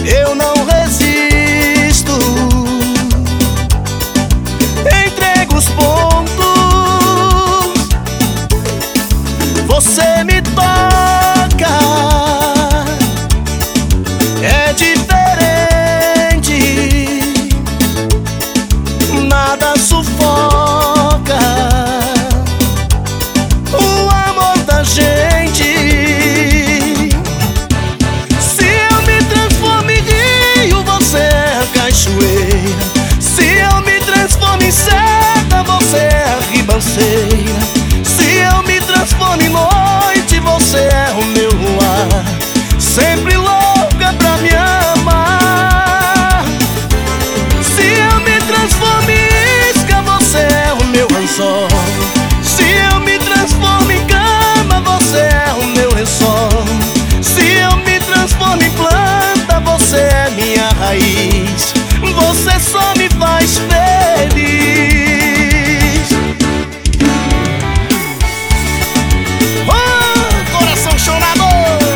eu não resisto. Entrego os pontos, você me toca. É diferente, nada sufoca o amor da gente. Se eu me transformo em rio, você é a cachoeira. Se eu me transformo em seda, você é a ribanceira. Se eu me transformo em noite, você é o meu luar, sempre louca pra me amar. Se eu me transformo em isca, você é o meu anzol. Se eu me transformo em cama, você é o meu lençol. Se eu me transformo em planta, você é minha raiz. Você só me faz feliz. Oh, coração chorador.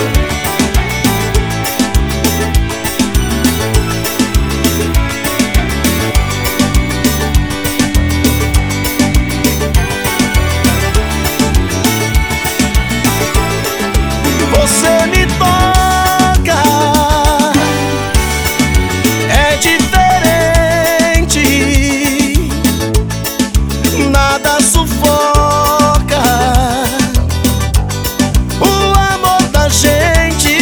Você me toca, é diferente, nada sufoca o amor da gente.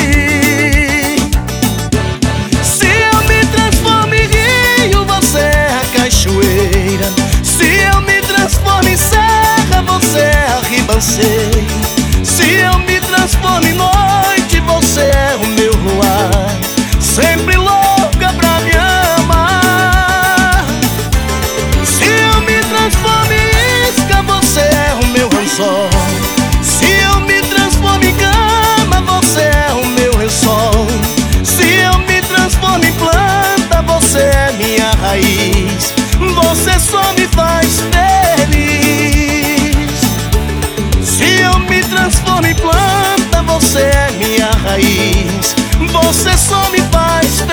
Se eu me transformo em rio, você é a cachoeira. Se eu me transformo em serra, você é a ribanceira. Se eu me transformo em noite, você é o meu luar, sempre louca pra me amar. Se eu me transformo em isca, você é o meu anzol. Se eu me transformo em cama, você é o meu lençol. Se eu me transformo em planta, você é minha raiz. Você só me faz feliz. Se eu me transformo em planta, você é minha raiz. Você só me faz